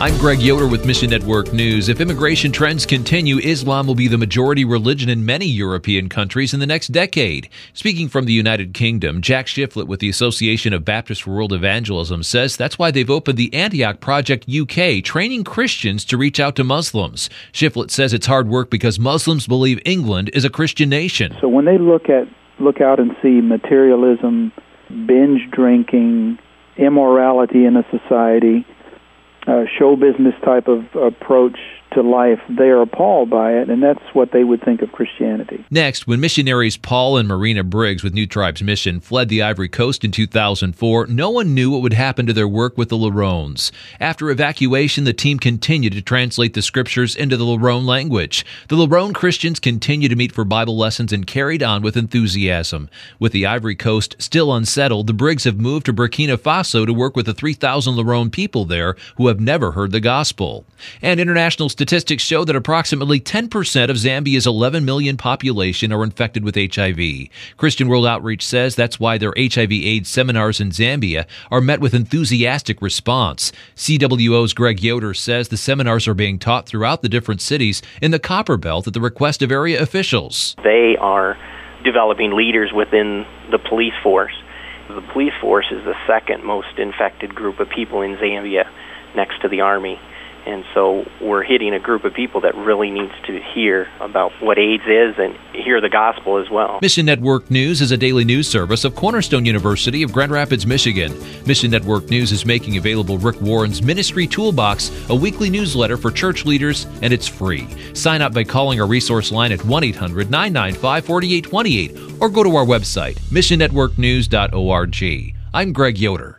I'm Greg Yoder with Mission Network News. If immigration trends continue, Islam will be the majority religion in many European countries in the next decade. Speaking from the United Kingdom, Jack Shiflett with the Association of Baptist for World Evangelism says that's why they've opened the Antioch Project UK, training Christians to reach out to Muslims. Shiflett says it's hard work because Muslims believe England is a Christian nation. So when they look out and see materialism, binge drinking, immorality in a society, show business type of approach to life, they are appalled by it, and that's what they would think of Christianity. Next, when missionaries Paul and Marina Briggs with New Tribes Mission fled the Ivory Coast in 2004, no one knew what would happen to their work with the Larones. After evacuation, the team continued to translate the scriptures into the Larone language. The Larone Christians continue to meet for Bible lessons and carried on with enthusiasm. With the Ivory Coast still unsettled, the Briggs have moved to Burkina Faso to work with the 3,000 Larone people there who have never heard the gospel. And international statistics show that approximately 10% of Zambia's 11 million population are infected with HIV. Christian World Outreach says that's why their HIV/AIDS seminars in Zambia are met with enthusiastic response. CWO's Greg Yoder says the seminars are being taught throughout the different cities in the Copper Belt at the request of area officials. They are developing leaders within the police force. The police force is the second most infected group of people in Zambia next to the Army. And so we're hitting a group of people that really needs to hear about what AIDS is and hear the gospel as well. Mission Network News is a daily news service of Cornerstone University of Grand Rapids, Michigan. Mission Network News is making available Rick Warren's Ministry Toolbox, a weekly newsletter for church leaders, and it's free. Sign up by calling our resource line at 1-800-995-4828 or go to our website, missionnetworknews.org. I'm Greg Yoder.